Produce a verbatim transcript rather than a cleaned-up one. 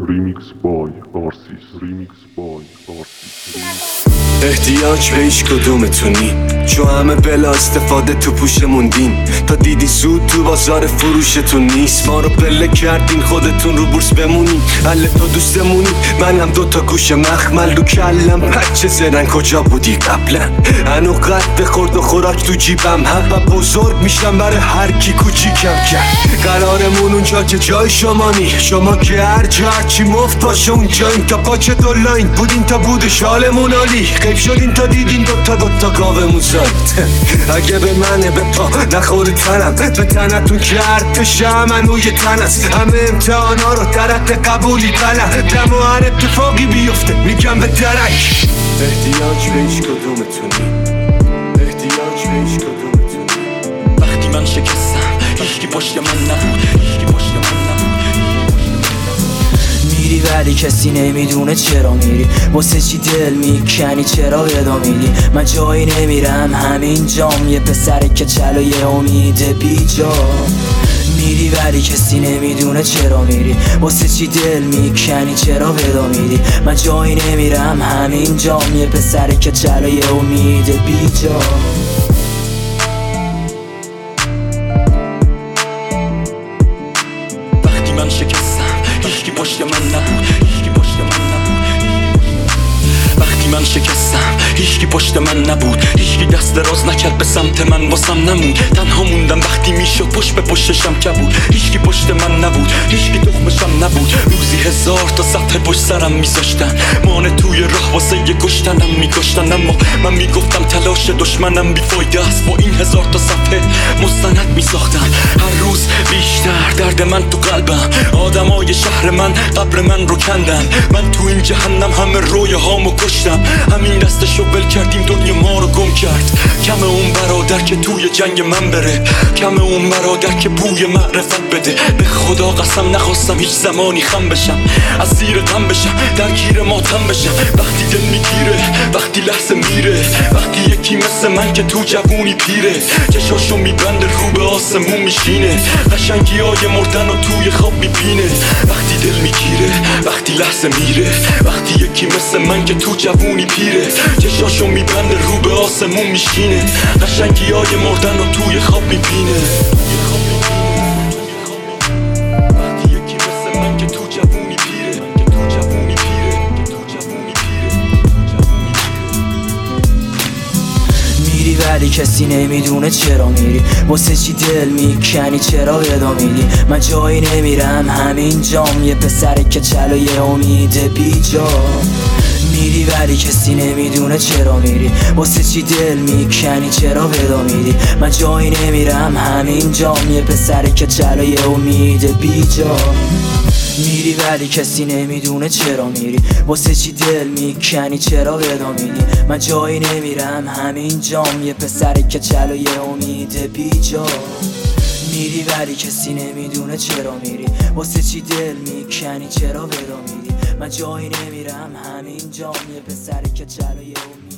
Remix by Arsis. Remix by Arsis. احتیاج به هیچ کدومتونی، چون همه بلا استفاده تو پوش موندین. تا دیدی زود تو بازار فروشتون نیست، ما رو پله کردین خودتون رو بورس بمونین. حل تو دوستمونی، منم دوتا گوش مخمل رو کلم. بچه زرن کجا بودی قبلا؟ هنو قد خورد و خوراک تو جیبم هم و بزرگ میشم برای هر کی کوچیکم کرد. قرارمون اونجا که جای شما نی، شما که هر جا هرچی مفت باشه اونجاییم. تا پاچه دولاین بودین تا بودش حالمون عالی، غیب شدین تا دیدین دوتا دوتا گاومون زاید. اگه به منه به پا نخوره تنم، به تنتون کرد پشه منو یه تن است. همه امتحانا رو درد قبولی بلم، دم و هر اتفاقی بیفته میگم به درک. احتیاج به هیچ کدومتونی، احتیاج به هیچ کدومتونی. وقتی من شکستم هیچکی پشت من نبود، هیچکی پشت من نبود. میری ولی کسی نمیدونه چرا میری، واسه چی دل میکنی، چرا ودا میدی. من جایی نمیرم همین جام، یه پسره که چلو یه امید بیجا. میری ولی کسی نمیدونه چرا میری، واسه چی دل میکنی، چرا ودا میدی. من جایی نمیرم همین جام، یه پسره که چلو یه امید بیجا. وقتی من شکستم هیچکی پشت من نبود، هیچکی پشت من نبود. وقتی من شکستم هیچکی پشت من نبود، هیچکی دست دراز نکرد به سمت من، واسم نمون. تنها موندم وقتی میشد پشت به پشتشم کبود. هیچکی پشت من نبود، هیچکی تخمشم نبود. روزی هزار تا صفحه پشت سرم میذاشتن، مانه توی راه واسه یه کشتنم میکشتن. اما من میگفتم تلاش دشمنم بیفایده است، با این هزار تا صفحه مستند میساختم. هر روز بیشتر درد من تو قلبم، آدمای شهر من قبر من رو کندن. من تو این جهنم همه رویه هامو کشتم، همین دستشو ول کردیم دنیا ما رو گم کرد. کم اون برادر که توی جنگ من بره، کم اون برادر که بوی معرفت بده. به خدا قسم نخواستم هیچ زمانی خم بشم، از زیر غم بشم، درگیر ماتم بشم. وقتی دل میگیره، وقتی لحظه میره، وقتی یکی مثل من که تو جوونی پیره، چشاشو میبنده رو به آسمون میشینه، قشنگی های مردن و توی خواب میبینه. وقتی دل میگیره، وقتی لحظه میره، وقتی یکی مثل من که تو جوونی پیره، چشاشو میبنده رو به آسمون میشینه، قشنگی های مردن و توی خواب میبینه. وقتی یکی مثل من که تو جوونی پیره، که تو جوونی پیره، که تو جوونی پیره. میری ولی کسی نمیدونه چرا میری، واسه چی دل میکنی، چرا ودا میدی. من جایی نمیرم همین جام، یه پسره که چلو یه امید بیجا. میری ولی کسی نمیدونه چرا میری، واسه چی دل میکنی، چرا ودا میدی. من جایی نمیرم همین جام، یه پسره که چلو یه امید بیجا. میری ولی کسی نمیدونه چرا میری، واسه چی دل میکنی، چرا ودا میدی. من جایی نمیرم همین جام، یه پسره که چلو یه امید بیجا. میری ولی کسی نمیدونه چرا میری، واسه چی دل میکنی، چرا ودا میدی. من جایی نمیرم همین جام، یه پسره که چلو یه امید